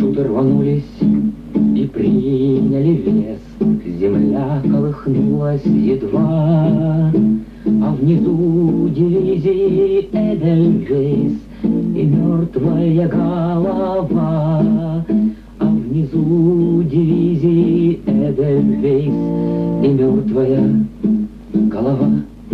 парашюты рванулись и приняли вес. Земля колыхнулась едва, а внизу дивизии Эдельвейс и мертвая голова. А внизу дивизии Эдельвейс и мертвая голова.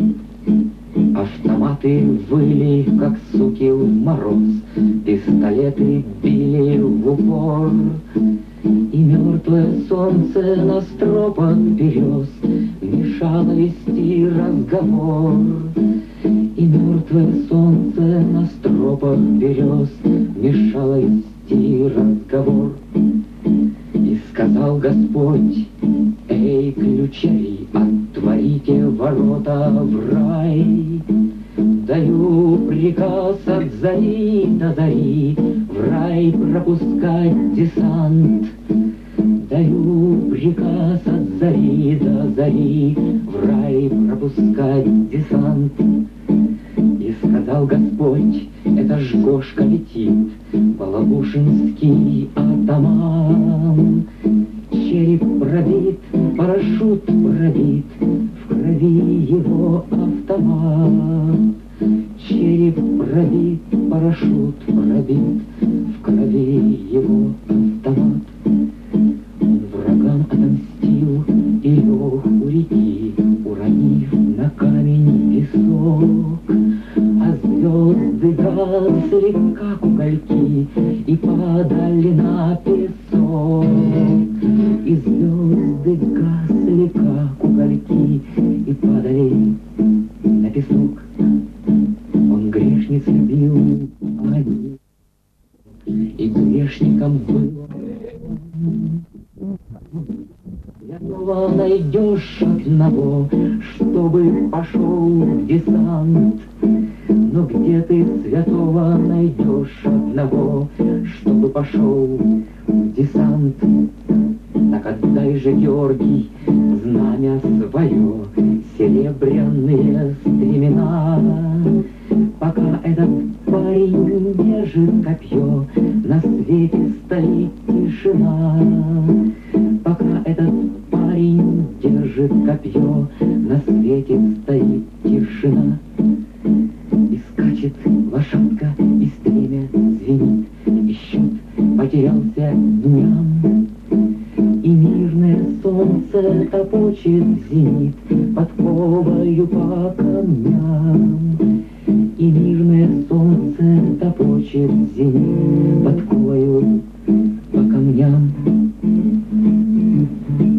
Автоматы выли, как суки в мороз, пистолеты били в упор, и мертвое солнце на стропах берез мешало вести разговор. И мертвое солнце на стропах берез мешало вести разговор. И сказал Господь: эй, ключари, отворите ворота в рай. Даю приказ от зари до зари в рай пропускать десант. Даю приказ от зари до зари в рай пропускать десант. И сказал Господь: это ж Гошка летит, Балабушинский атаман. Череп пробит, парашют пробит, в крови его автомат. Череп пробит, парашют пробит, в крови его автомат. Он врагам отомстил и лег у реки, уронив на камень песок. А звезды гасли, как угольки, и падали на песок. И звезды гасли, как угольки, и падали на песок. Он грешниц любил, а они и грешником был. Святого найдешь одного, чтобы пошел в десант. Но где ты святого найдешь одного, чтобы пошел в десант? Так отдай же, Георгий, знамя свое, серебряные стремена. Пока этот парень держит копье, на свете стоит тишина. Пока этот парень держит копье, на свете стоит тишина. И скачет лошадка, и стремя звенит, и счет потерялся дням. И мирное солнце топочет в зенит подковою по камням. И мирное солнце топочет в зенит подковою по камням.